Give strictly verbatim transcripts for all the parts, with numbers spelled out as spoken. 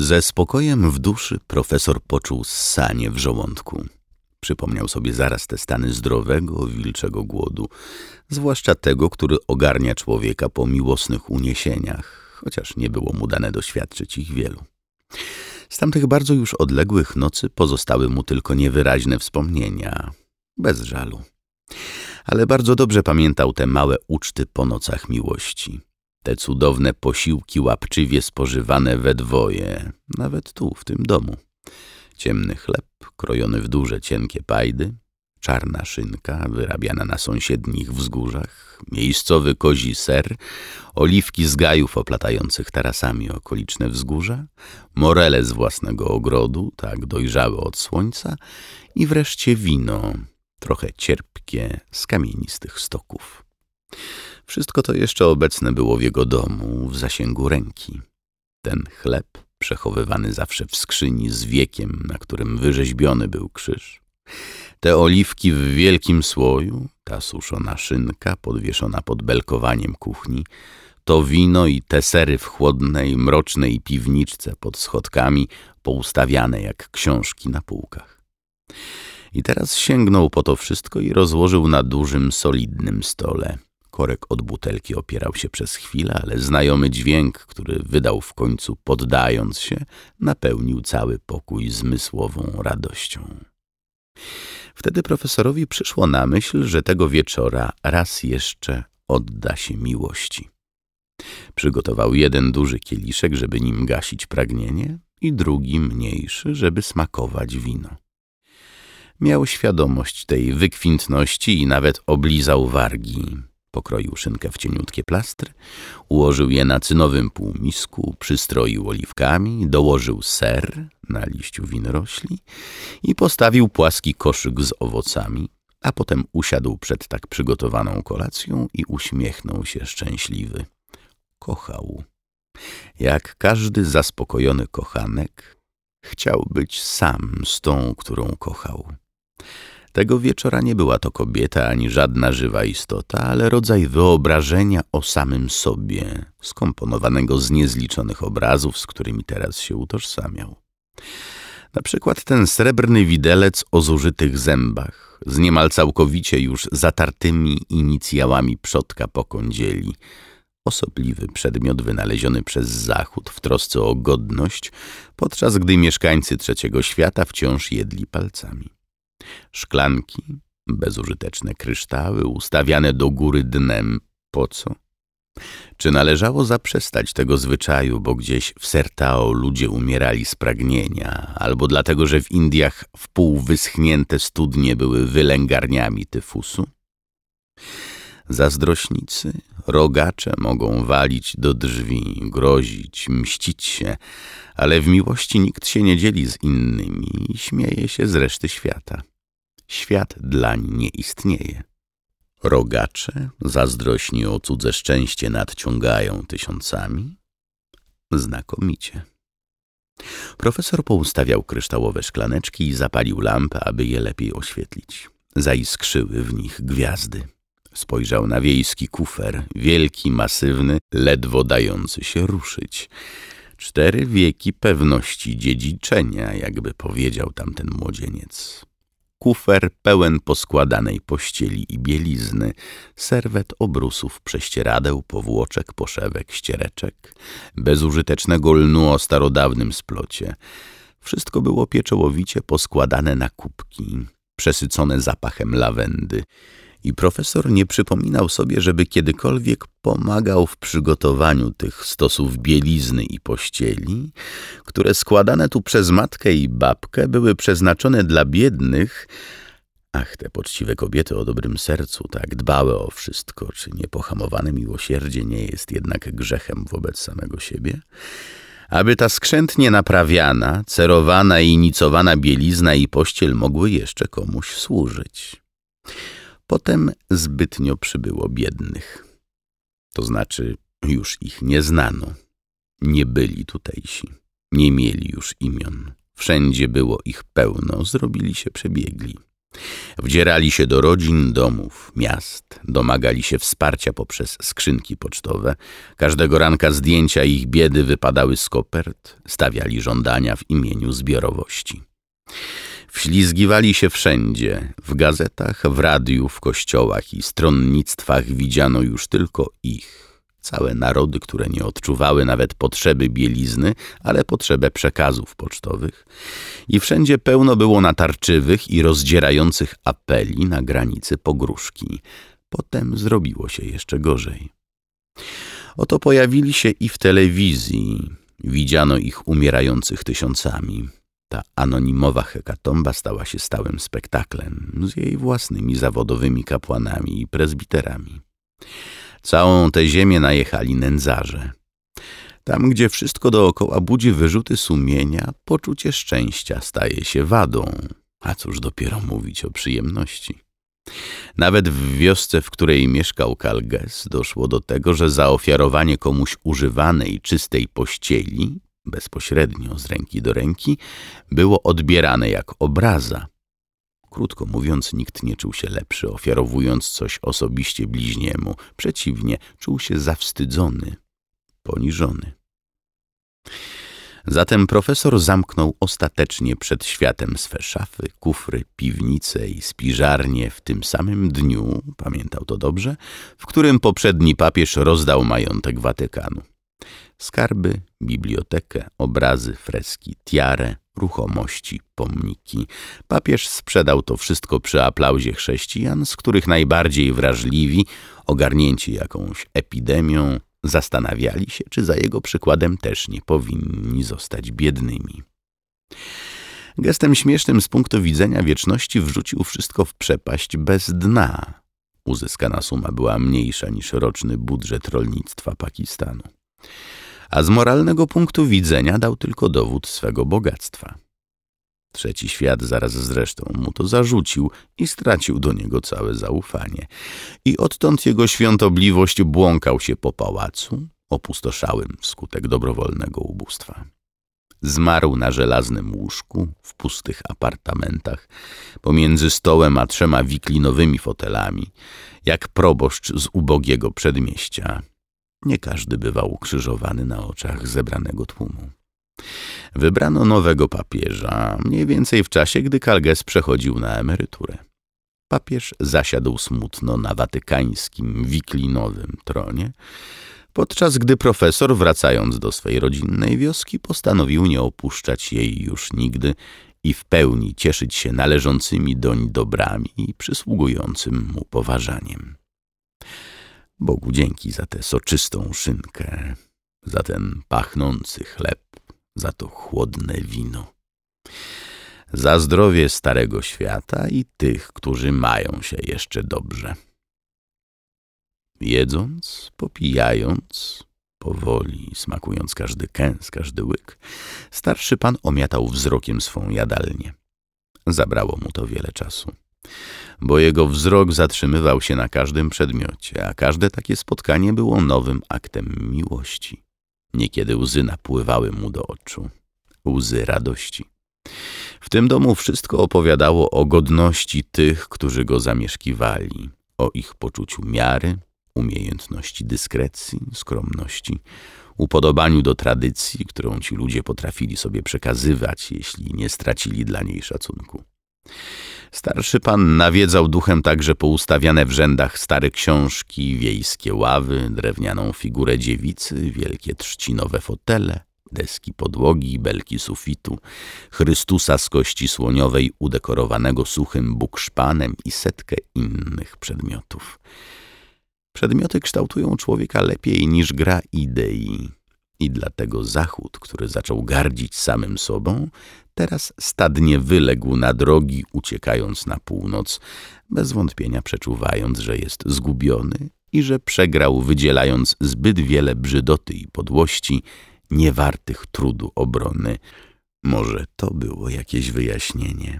Ze spokojem w duszy profesor poczuł ssanie w żołądku. Przypomniał sobie zaraz te stany zdrowego, wilczego głodu, zwłaszcza tego, który ogarnia człowieka po miłosnych uniesieniach, chociaż nie było mu dane doświadczyć ich wielu. Z tamtych bardzo już odległych nocy pozostały mu tylko niewyraźne wspomnienia, bez żalu. Ale bardzo dobrze pamiętał te małe uczty po nocach miłości. Te cudowne posiłki łapczywie spożywane we dwoje, nawet tu, w tym domu. Ciemny chleb, krojony w duże, cienkie pajdy, czarna szynka wyrabiana na sąsiednich wzgórzach, miejscowy kozi ser, oliwki z gajów oplatających tarasami okoliczne wzgórza, morele z własnego ogrodu, tak dojrzałe od słońca i wreszcie wino, trochę cierpkie, z kamienistych stoków. Wszystko to jeszcze obecne było w jego domu, w zasięgu ręki. Ten chleb, przechowywany zawsze w skrzyni z wiekiem, na którym wyrzeźbiony był krzyż. Te oliwki w wielkim słoju, ta suszona szynka podwieszona pod belkowaniem kuchni, to wino i te sery w chłodnej, mrocznej piwniczce pod schodkami, poustawiane jak książki na półkach. I teraz sięgnął po to wszystko i rozłożył na dużym, solidnym stole. Korek od butelki opierał się przez chwilę, ale znajomy dźwięk, który wydał w końcu poddając się, napełnił cały pokój zmysłową radością. Wtedy profesorowi przyszło na myśl, że tego wieczora raz jeszcze odda się miłości. Przygotował jeden duży kieliszek, żeby nim gasić pragnienie, i drugi mniejszy, żeby smakować wino. Miał świadomość tej wykwintności i nawet oblizał wargi. Pokroił szynkę w cieniutkie plastry, ułożył je na cynowym półmisku, przystroił oliwkami, dołożył ser na liściu winorośli i postawił płaski koszyk z owocami, a potem usiadł przed tak przygotowaną kolacją i uśmiechnął się szczęśliwy. Kochał. Jak każdy zaspokojony kochanek, chciał być sam z tą, którą kochał. Tego wieczora nie była to kobieta ani żadna żywa istota, ale rodzaj wyobrażenia o samym sobie, skomponowanego z niezliczonych obrazów, z którymi teraz się utożsamiał. Na przykład ten srebrny widelec o zużytych zębach, z niemal całkowicie już zatartymi inicjałami przodka po kądzieli, osobliwy przedmiot wynaleziony przez Zachód w trosce o godność, podczas gdy mieszkańcy trzeciego świata wciąż jedli palcami. Szklanki, bezużyteczne kryształy, ustawiane do góry dnem. Po co? Czy należało zaprzestać tego zwyczaju, bo gdzieś w Sertao ludzie umierali z pragnienia, albo dlatego, że w Indiach wpół wyschnięte studnie były wylęgarniami tyfusu? Zazdrośnicy, rogacze mogą walić do drzwi, grozić, mścić się, ale w miłości nikt się nie dzieli z innymi i śmieje się z reszty świata. Świat dlań nie istnieje. Rogacze, zazdrośni o cudze szczęście, nadciągają tysiącami? Znakomicie. Profesor poustawiał kryształowe szklaneczki i zapalił lampę, aby je lepiej oświetlić. Zaiskrzyły w nich gwiazdy. Spojrzał na wiejski kufer, wielki, masywny, ledwo dający się ruszyć. Cztery wieki pewności dziedziczenia, jakby powiedział tamten młodzieniec. Kufer pełen poskładanej pościeli i bielizny, serwet obrusów, prześcieradeł, powłoczek, poszewek, ściereczek, bezużytecznego lnu o starodawnym splocie. Wszystko było pieczołowicie poskładane na kubki, przesycone zapachem lawendy. I profesor nie przypominał sobie, żeby kiedykolwiek pomagał w przygotowaniu tych stosów bielizny i pościeli, które składane tu przez matkę i babkę były przeznaczone dla biednych. Ach, te poczciwe kobiety o dobrym sercu, tak dbałe o wszystko, czy niepohamowane miłosierdzie nie jest jednak grzechem wobec samego siebie? Aby ta skrzętnie naprawiana, cerowana i nicowana bielizna i pościel mogły jeszcze komuś służyć. Potem zbytnio przybyło biednych. To znaczy już ich nie znano. Nie byli tutejsi. Nie mieli już imion. Wszędzie było ich pełno, zrobili się przebiegli. Wdzierali się do rodzin, domów, miast, domagali się wsparcia poprzez skrzynki pocztowe. Każdego ranka zdjęcia ich biedy wypadały z kopert, stawiali żądania w imieniu zbiorowości. Wślizgiwali się wszędzie, w gazetach, w radiu, w kościołach i stronnictwach widziano już tylko ich. Całe narody, które nie odczuwały nawet potrzeby bielizny, ale potrzebę przekazów pocztowych. I wszędzie pełno było natarczywych i rozdzierających apeli na granicy pogróżki. Potem zrobiło się jeszcze gorzej. Oto pojawili się i w telewizji. Widziano ich umierających tysiącami. Ta anonimowa hekatomba stała się stałym spektaklem z jej własnymi zawodowymi kapłanami i prezbiterami. Całą tę ziemię najechali nędzarze. Tam, gdzie wszystko dookoła budzi wyrzuty sumienia, poczucie szczęścia staje się wadą. A cóż dopiero mówić o przyjemności. Nawet w wiosce, w której mieszkał Kalges, doszło do tego, że zaofiarowanie komuś używanej, czystej pościeli, bezpośrednio z ręki do ręki, było odbierane jak obraza. Krótko mówiąc, nikt nie czuł się lepszy, ofiarowując coś osobiście bliźniemu. Przeciwnie, czuł się zawstydzony, poniżony. Zatem profesor zamknął ostatecznie przed światem swe szafy, kufry, piwnice i spiżarnie w tym samym dniu, pamiętał to dobrze, w którym poprzedni papież rozdał majątek Watykanu. Skarby, bibliotekę, obrazy, freski, tiarę, ruchomości, pomniki. Papież sprzedał to wszystko przy aplauzie chrześcijan, z których najbardziej wrażliwi, ogarnięci jakąś epidemią, zastanawiali się, czy za jego przykładem też nie powinni zostać biednymi. Gestem śmiesznym z punktu widzenia wieczności wrzucił wszystko w przepaść bez dna. Uzyskana suma była mniejsza niż roczny budżet rolnictwa Pakistanu. A z moralnego punktu widzenia dał tylko dowód swego bogactwa. Trzeci świat zaraz zresztą mu to zarzucił i stracił do niego całe zaufanie. I odtąd jego świątobliwość błąkał się po pałacu, opustoszałym wskutek dobrowolnego ubóstwa. Zmarł na żelaznym łóżku, w pustych apartamentach, pomiędzy stołem a trzema wiklinowymi fotelami, jak proboszcz z ubogiego przedmieścia. Nie każdy bywał ukrzyżowany na oczach zebranego tłumu. Wybrano nowego papieża, mniej więcej w czasie, gdy Kalges przechodził na emeryturę. Papież zasiadł smutno na watykańskim, wiklinowym tronie, podczas gdy profesor, wracając do swej rodzinnej wioski, postanowił nie opuszczać jej już nigdy i w pełni cieszyć się należącymi doń dobrami i przysługującym mu poważaniem. Bogu dzięki za tę soczystą szynkę, za ten pachnący chleb, za to chłodne wino. Za zdrowie starego świata i tych, którzy mają się jeszcze dobrze. Jedząc, popijając, powoli smakując każdy kęs, każdy łyk, starszy pan omiatał wzrokiem swą jadalnię. Zabrało mu to wiele czasu, bo jego wzrok zatrzymywał się na każdym przedmiocie, a każde takie spotkanie było nowym aktem miłości. Niekiedy łzy napływały mu do oczu, łzy radości. W tym domu wszystko opowiadało o godności tych, którzy go zamieszkiwali, o ich poczuciu miary, umiejętności dyskrecji, skromności, upodobaniu do tradycji, którą ci ludzie potrafili sobie przekazywać, jeśli nie stracili dla niej szacunku. Starszy pan nawiedzał duchem także poustawiane w rzędach stare książki, wiejskie ławy, drewnianą figurę dziewicy, wielkie trzcinowe fotele, deski podłogi, belki sufitu, Chrystusa z kości słoniowej udekorowanego suchym bukszpanem i setkę innych przedmiotów. Przedmioty kształtują człowieka lepiej niż gra idei. I dlatego Zachód, który zaczął gardzić samym sobą, teraz stadnie wyległ na drogi, uciekając na północ, bez wątpienia przeczuwając, że jest zgubiony i że przegrał, wydzielając zbyt wiele brzydoty i podłości, niewartych trudu obrony. Może to było jakieś wyjaśnienie.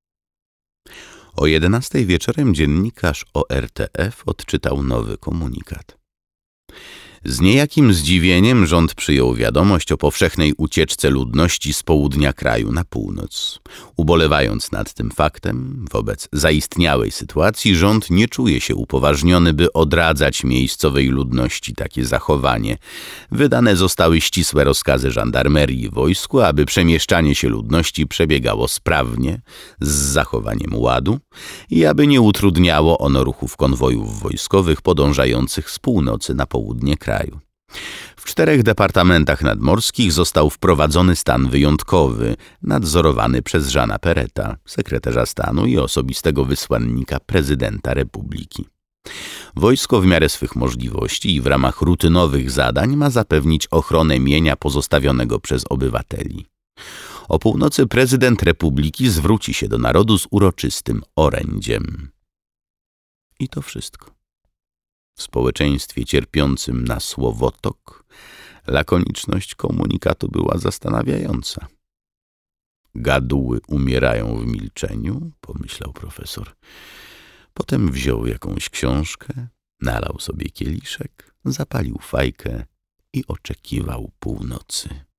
O jedenastej wieczorem dziennikarz O R T F odczytał nowy komunikat. Z niejakim zdziwieniem rząd przyjął wiadomość o powszechnej ucieczce ludności z południa kraju na północ. Ubolewając nad tym faktem, wobec zaistniałej sytuacji rząd nie czuje się upoważniony, by odradzać miejscowej ludności takie zachowanie. Wydane zostały ścisłe rozkazy żandarmerii i wojsku, aby przemieszczanie się ludności przebiegało sprawnie, z zachowaniem ładu i aby nie utrudniało ono ruchów konwojów wojskowych podążających z północy na południe kraju. W czterech departamentach nadmorskich został wprowadzony stan wyjątkowy, nadzorowany przez Jeana Perretta, sekretarza stanu i osobistego wysłannika prezydenta republiki. Wojsko w miarę swych możliwości i w ramach rutynowych zadań ma zapewnić ochronę mienia pozostawionego przez obywateli. O północy prezydent republiki zwróci się do narodu z uroczystym orędziem. I to wszystko. W społeczeństwie cierpiącym na słowotok lakoniczność komunikatu była zastanawiająca. Gaduły umierają w milczeniu, pomyślał profesor. Potem wziął jakąś książkę, nalał sobie kieliszek, zapalił fajkę i oczekiwał północy.